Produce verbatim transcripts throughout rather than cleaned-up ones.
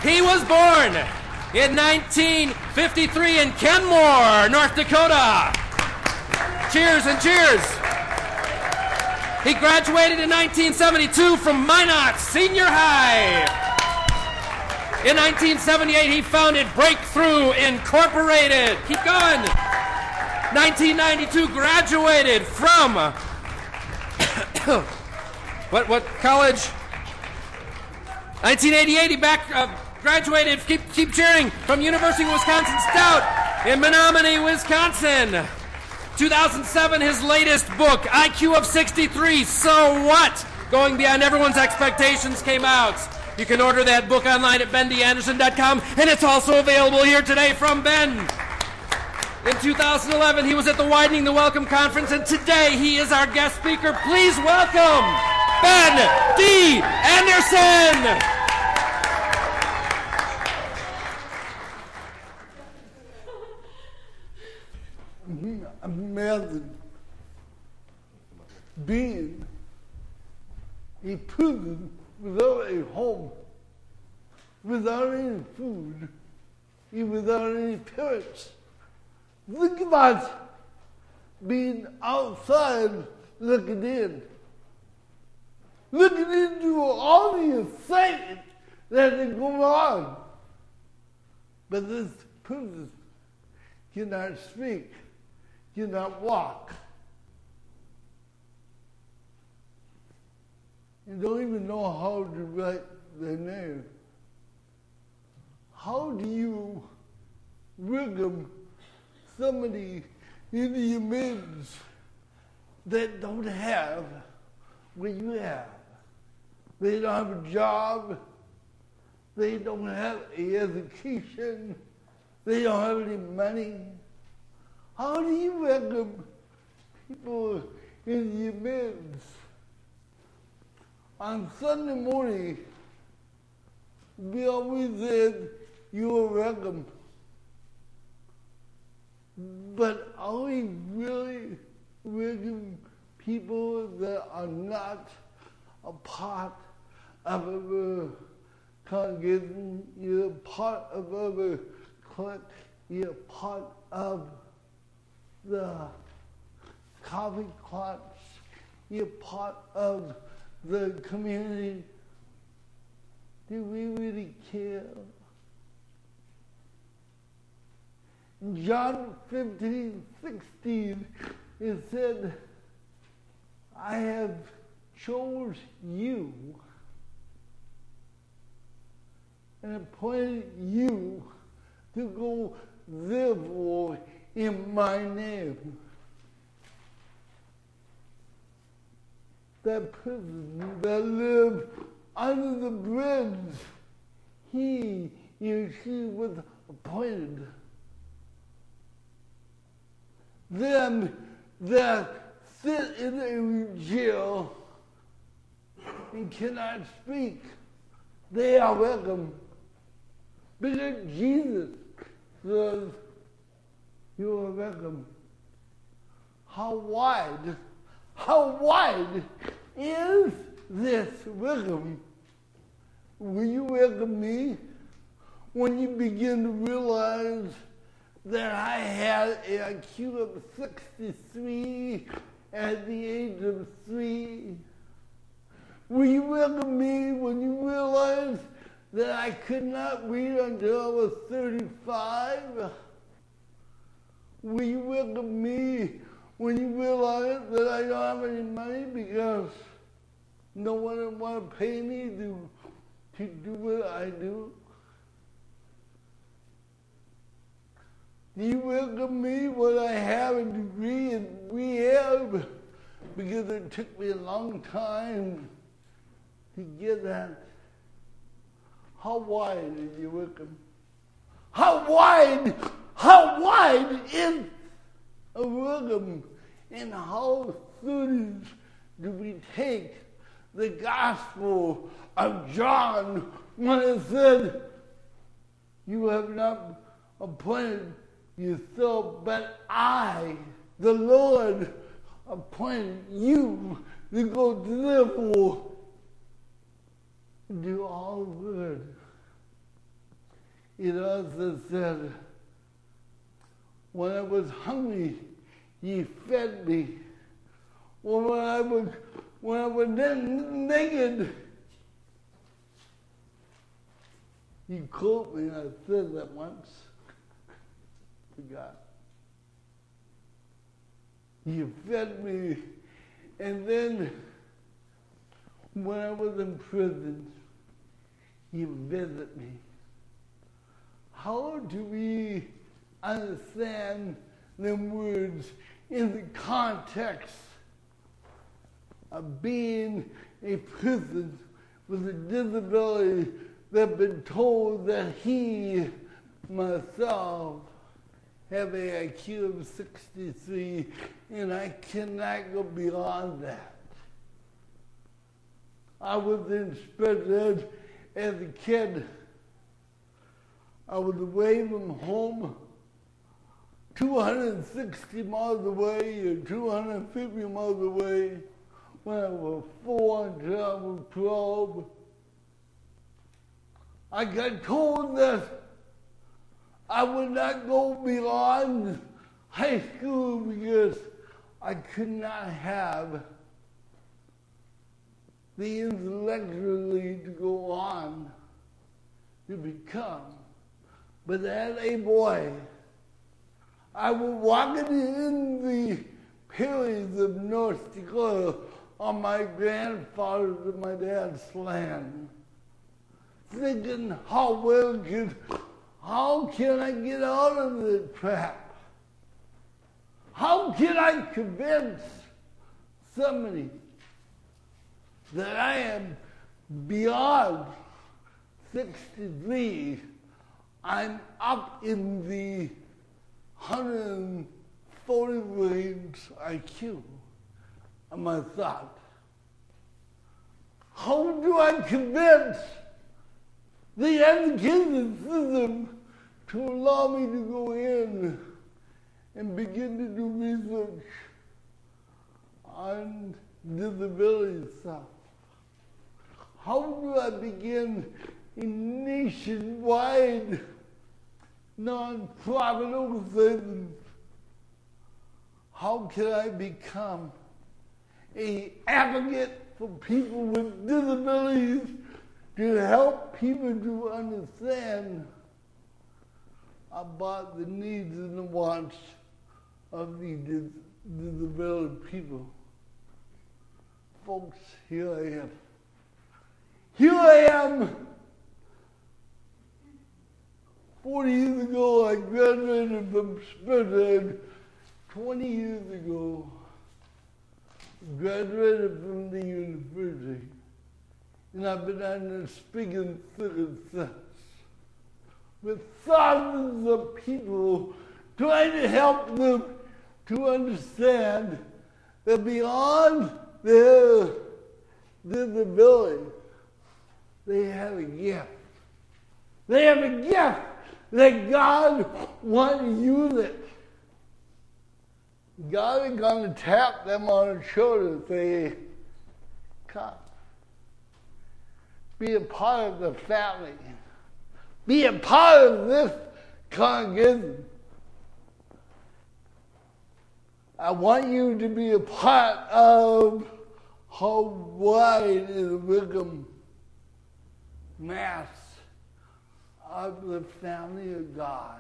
He was born in nineteen fifty-three in Kenmore, North Dakota. Cheers and cheers. He graduated in nineteen seventy-two from Minot Senior High. In nineteen seventy-eight, he founded Breakthrough Incorporated. Keep going. nineteen ninety-two, graduated from what what college? nineteen eighty-eight, he back uh, graduated. Keep keep cheering, from University of Wisconsin Stout in Menominee, Wisconsin. two thousand seven, his latest book, I Q of sixty-three, So What? Going Beyond Everyone's Expectations, came out. You can order that book online at ben d anderson dot com, and it's also available here today from Ben. In two thousand eleven, he was at the Widening the Welcome Conference, and today he is our guest speaker. Please welcome Ben D. Anderson. Imagine being a person without a home, without any food, even without any parents. Think about being outside looking in, looking into all the excitement that is going on. But this person cannot speak, cannot walk. You don't even know how to write their name. How do you welcome somebody into your midst that don't have what you have? They don't have a job. They don't have an education. They don't have any money. How do you welcome people into your midst? On Sunday morning, we always said you are welcome. But are we really welcome people that are not a part of our congregation? You're part of our clique. You're part of the coffee clubs. You're part of the community. Do we really care? In John fifteen, sixteen, it said, I have chose you and appointed you to go therefore in my name. That person that lived under the bridge, he or she was appointed. Them that sit in a jail and cannot speak, they are welcome. Because Jesus says, you are welcome. How wide, how wide is this welcome? Will you welcome me when you begin to realize that I had an I Q of sixty-three at the age of three? Will you welcome me when you realize that I could not read until I was thirty-five? Will you welcome me when you realize that I don't have any money because no one would want to pay me to, to do what I do? Do you welcome me when I have a degree in rehab because it took me a long time to get that? How wide is your welcome? How wide, how wide is a welcome? And how serious do we take the gospel of John when it said, you have not appointed yourself, but I, the Lord, appointed you to go therefore do all good. It also said, when I was hungry, ye fed me. Well, when I was, when I was naked, you clothed me. I said that once. Forgot. You fed me. And then, when I was in prison, you visit me. How do we understand them words in the context of being a person with a disability that been told that he, myself, have a I Q of sixty-three and I cannot go beyond that? I was in special ed as a kid. I was away from home two hundred sixty miles away or two hundred fifty miles away when I was four until I was twelve. I got told that I would not go beyond high school because I could not have the intellectually to go on to become. But as a boy, I was walking in the prairies of North Dakota on my grandfather's and my dad's land, thinking how well could, how can I get out of this trap? How can I convince somebody that I am beyond sixty-three? I'm up in the one hundred forty range I Q. And I thought, how do I convince the education system to allow me to go in and begin to do research on disability stuff? How do I begin a nationwide non-profit organization? How can I become an advocate for people with disabilities to help people to understand about the needs and the wants of the dis- disability people? Folks, here I am. Here I am. Forty years ago, I graduated from special ed. Twenty years ago, graduated from the university. And I've been on the speaking circuit since, with thousands of people trying to help them to understand that beyond their disability, they have a gift. They have a gift that God wants to use it. God is going to tap them on the shoulder and say, come. Be a part of the family. Be a part of this congregation. I want you to be a part of how wide is the Wickham mass of the family of God.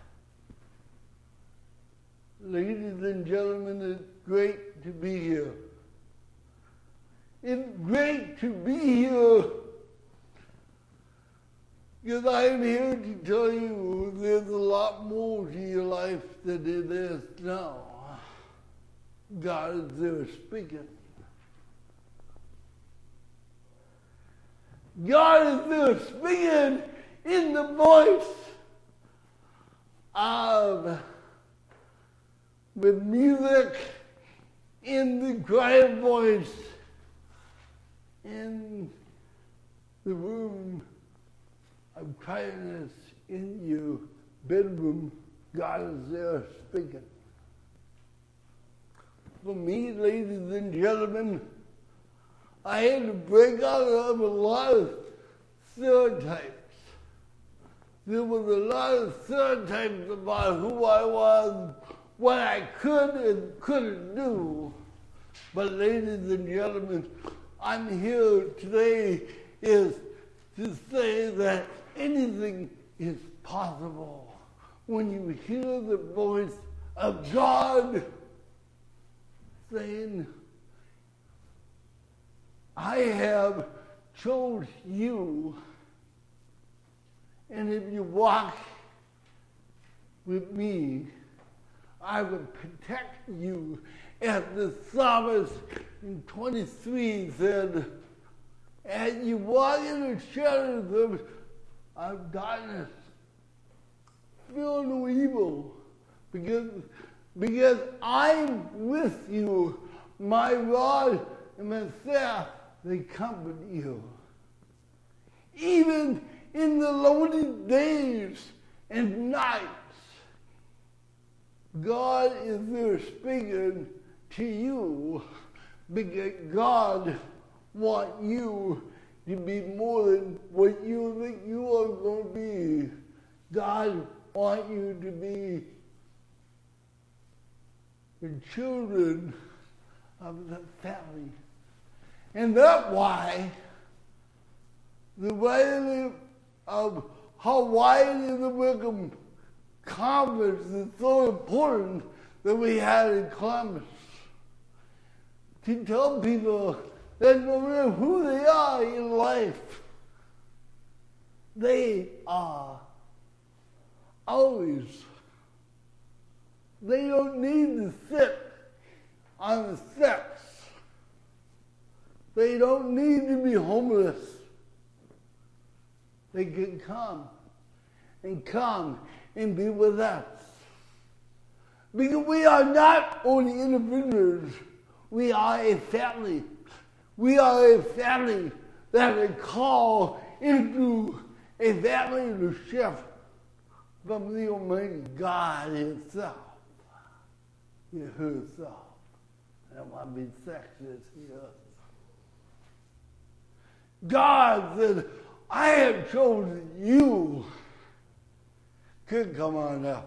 Ladies and gentlemen, it's great to be here. It's great to be here because I'm here to tell you there's a lot more to your life than it is now. God is there speaking. God is there speaking in the voice of with music, in the quiet voice, in the room of quietness, in your bedroom. God is there speaking. For me, ladies and gentlemen, I had to break out of a lot of stereotypes there was a lot of stereotypes about who I was, what I could and couldn't do. But ladies and gentlemen, I'm here today is to say that anything is possible when you hear the voice of God saying, I have chose you, and if you walk with me, I will protect you. As the psalmist in twenty-three said, as you walk in the shadows of, of darkness, feel no evil, because, because I'm with you. My rod and my staff, they comfort you. Even in the lonely days and nights, God is there speaking to you, because God wants you to be more than what you think you are going to be. God wants you to be the children of the family. And that's why the writing of Hawaii the Wickham Conference is so important that we had in Columbus. To tell people that no matter who they are in life, they are always, they don't need to sit on the steps. They don't need to be homeless. They can come and come and be with us. Because we are not only individuals, we are a family. We are a family that is called into a family to shift from the Almighty God Himself. Herself. I don't want to be sexist here. God said, I have chosen you. Kid, come on up.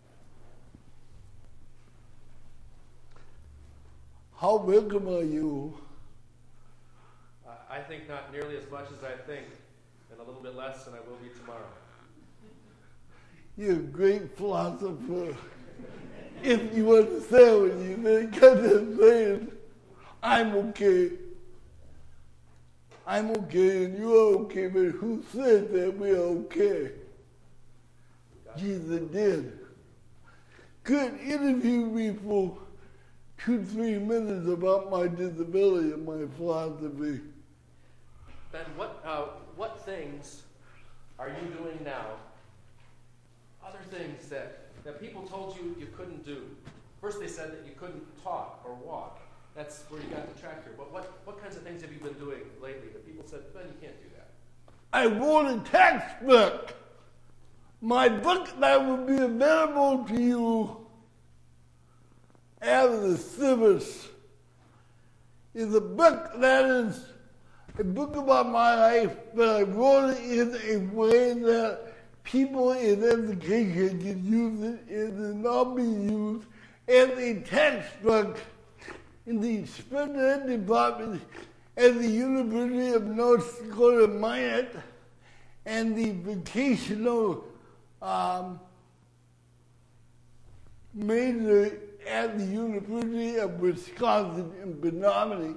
How welcome are you? Uh, I think not nearly as much as I think, and a little bit less than I will be tomorrow. You're a great philosopher. If you understand what you mean, kind of saying, I'm okay. I'm okay and you're okay, but who said that we're okay? Jesus did. Could interview me for two, three minutes about my disability and my philosophy. Ben, what uh, what things are you doing now? Other things that, that people told you you couldn't do. First they said that you couldn't talk or walk. That's where you got the tractor. But what, what kinds of things have you been doing lately that people said, Ben, you can't do that? I wrote a textbook. My book that will be available to you after the service is a book that is a book about my life, but I wrote it in a way that people in education can use it. It is not being used as a textbook in the special ed department at the University of North Dakota Minot and the vocational um, major at the University of Wisconsin in Menominee.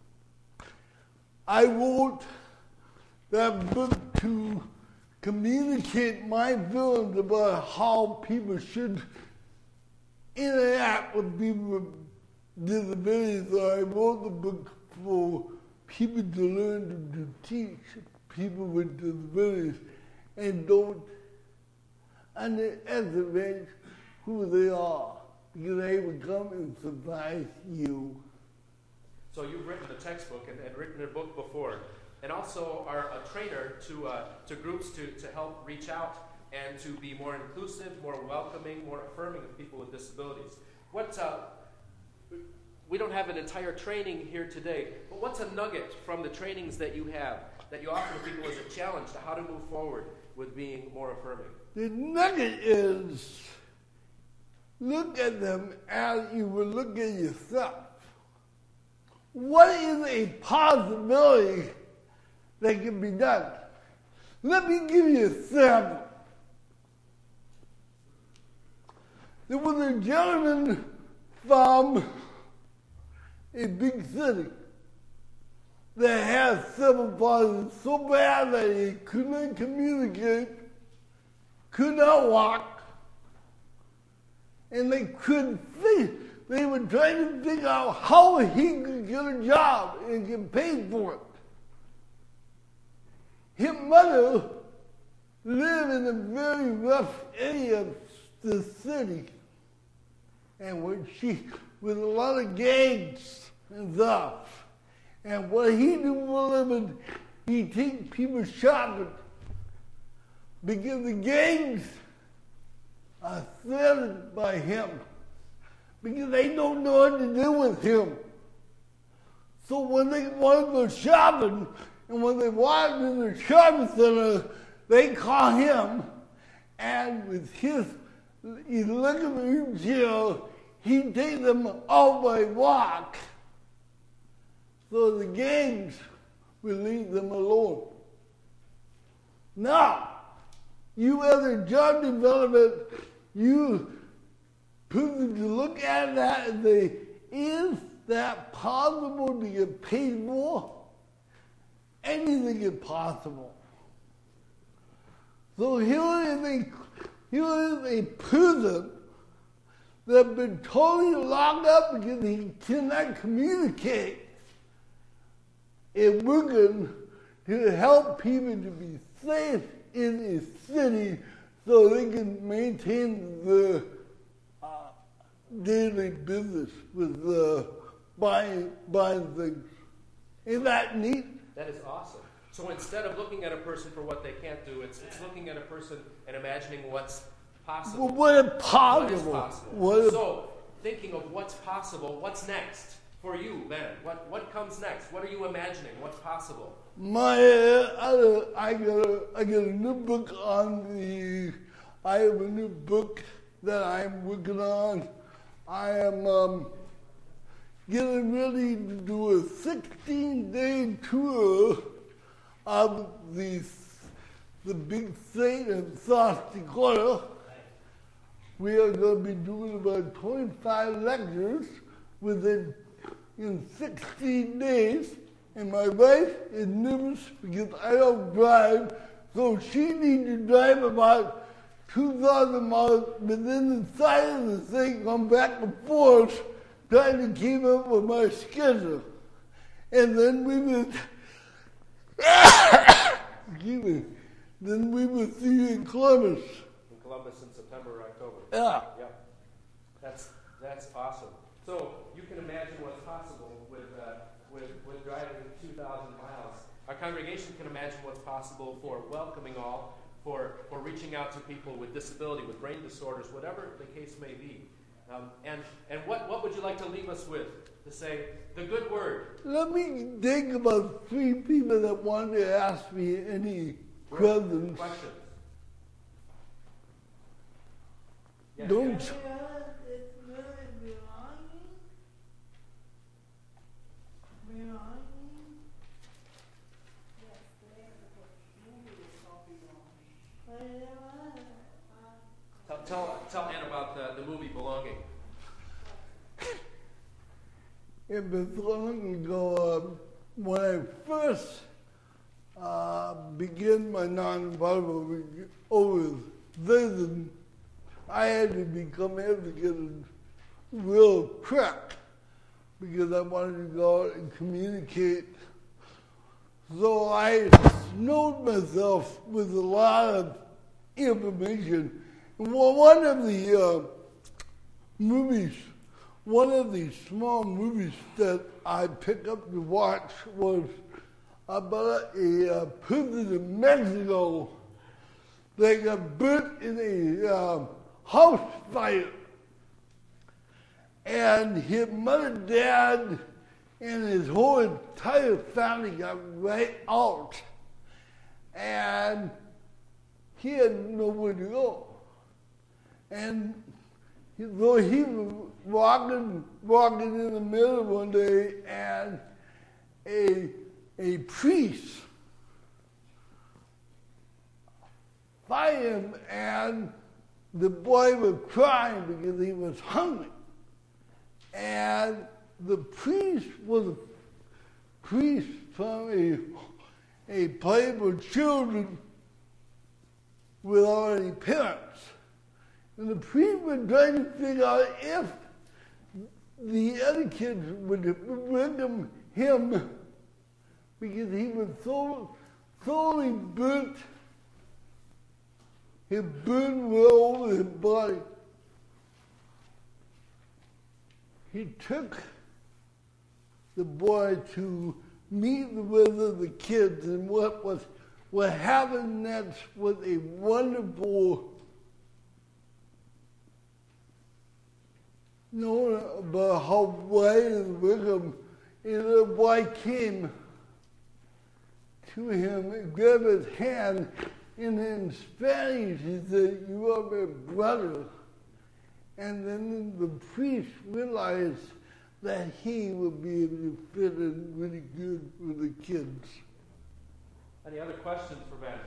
I wrote that book to communicate my feelings about how people should interact with people with disabilities. So I wrote the book for people to learn to, to teach people with disabilities and don't underestimate who they are, because they will come and surprise you. So you've written a textbook and, and written a book before, and also are a trainer to uh, to groups to, to help reach out and to be more inclusive, more welcoming, more affirming of people with disabilities. What uh, we don't have an entire training here today, but what's a nugget from the trainings that you have that you offer to people as a challenge to how to move forward with being more affirming? The nugget is, look at them as you would look at yourself. What is a possibility that can be done? Let me give you a sample. There was a gentleman from a big city that had cerebral palsy so bad that he could not communicate, could not walk, and they couldn't think. They were trying to figure out how he could get a job and get paid for it. His mother lived in a very rough area of the city, and when she, with a lot of gangs and stuff, and what he do for a living, he take people shopping because the gangs are threatened by him because they don't know what to do with him. So when they want to go shopping, and when they walk in the shopping center, they call him, and with his electric jail, he takes them out by walk, so the gangs will leave them alone. Now, you as a job development, you put them to look at that and say, is that possible to get paid more? Anything is possible. So here is a, here is a person that's been totally locked up because he cannot communicate. And we're going to help people to be safe in a city so they can maintain the uh, daily business with uh, buying, buying things. Isn't that neat? That is awesome. So instead of looking at a person for what they can't do, it's, it's looking at a person and imagining what's possible. Well, what is possible? What is possible? What is, so thinking of what's possible, what's next for you, Ben? What what comes next? What are you imagining? What's possible? My, uh, I got a, I got a new book on the. I have a new book that I'm working on. I am um, getting ready to do a sixteen-day tour of the the big state of South Dakota. We are going to be doing about twenty-five lectures within in sixteen days, and my wife is nervous because I don't drive, so she needs to drive about two thousand miles within the side of the thing, come back and forth, trying to keep up with my schedule. And then we will, excuse me, then we will see you in Columbus. In Columbus in September or October. Yeah. Yeah. That's that's awesome. So you can imagine what's possible with uh, with, with driving two thousand miles. Our congregation can imagine what's possible for welcoming all, for, for reaching out to people with disability, with brain disorders, whatever the case may be. Um, and and what, what would you like to leave us with? To say the good word. Let me think about three people that wanted to ask me any questions. Questions. Yes, Don't. yes. Tell, tell, tell Ann about the, the movie Belonging. It was long ago, uh, when I first uh, began my non-verbal organization, I had to become advocate in real quick because I wanted to go out and communicate. So I snowed myself with a lot of information. Well, one of the uh, movies, one of the small movies that I picked up to watch was about a uh, person in Mexico that got burnt in a uh, house fire. And his mother, dad, and his whole entire family got right out. and he had nowhere to go. And he, so he was walking, walking in the middle one day, and a, a priest by him, and the boy was crying because he was hungry. And the priest was a priest from a, a place for children without any parents. And the priest was trying to figure out if the other kids would welcome him because he was so thoroughly burnt. He burned well over his body. He took the boy to meet with the kids, and what was what happened next was a wonderful knowing about how wide and welcome, and the boy came to him and grabbed his hand, and in Spanish he said, "You are my brother." And then the priest realized that he would be able to fit in really good with the kids. Any other questions for Ben?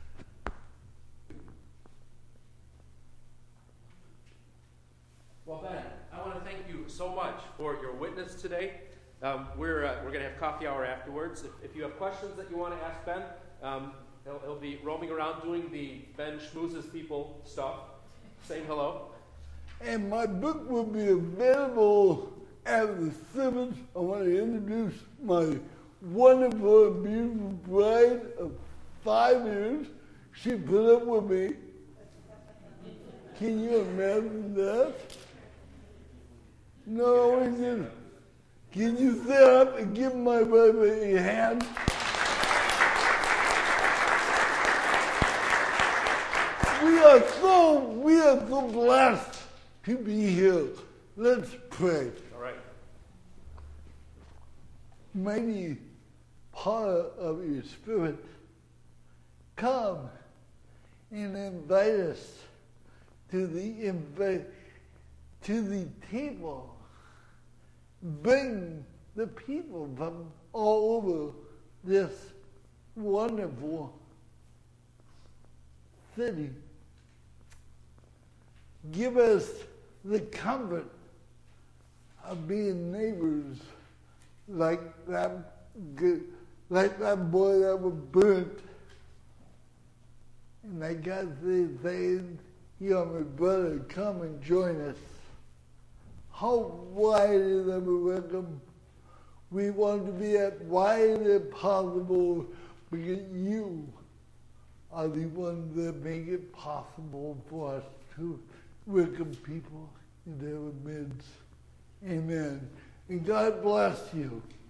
Well, Ben, I want to thank you so much for your witness today. Um, we're uh, we're going to have coffee hour afterwards. If, if you have questions that you want to ask Ben, um, he'll, he'll be roaming around doing the Ben Schmoozes People stuff, saying hello. And my book will be available at the seventh. I want to introduce my wonderful and beautiful bride of five years. She put up with me. Can you imagine that? No, we didn't. Can you stand up and give my wife a hand? We are so, we are so blessed to be here. Let's pray. All right. Mighty power of your Spirit, come and invite us to the invite to the table. Bring the people from all over this wonderful city. Give us the comfort of being neighbors like that, like that boy that was burnt. And I got to say, you are my brother, come and join us. How wide is our welcome? We want to be as wide as possible because you are the one that make it possible for us to welcome people in their midst. Amen. And God bless you.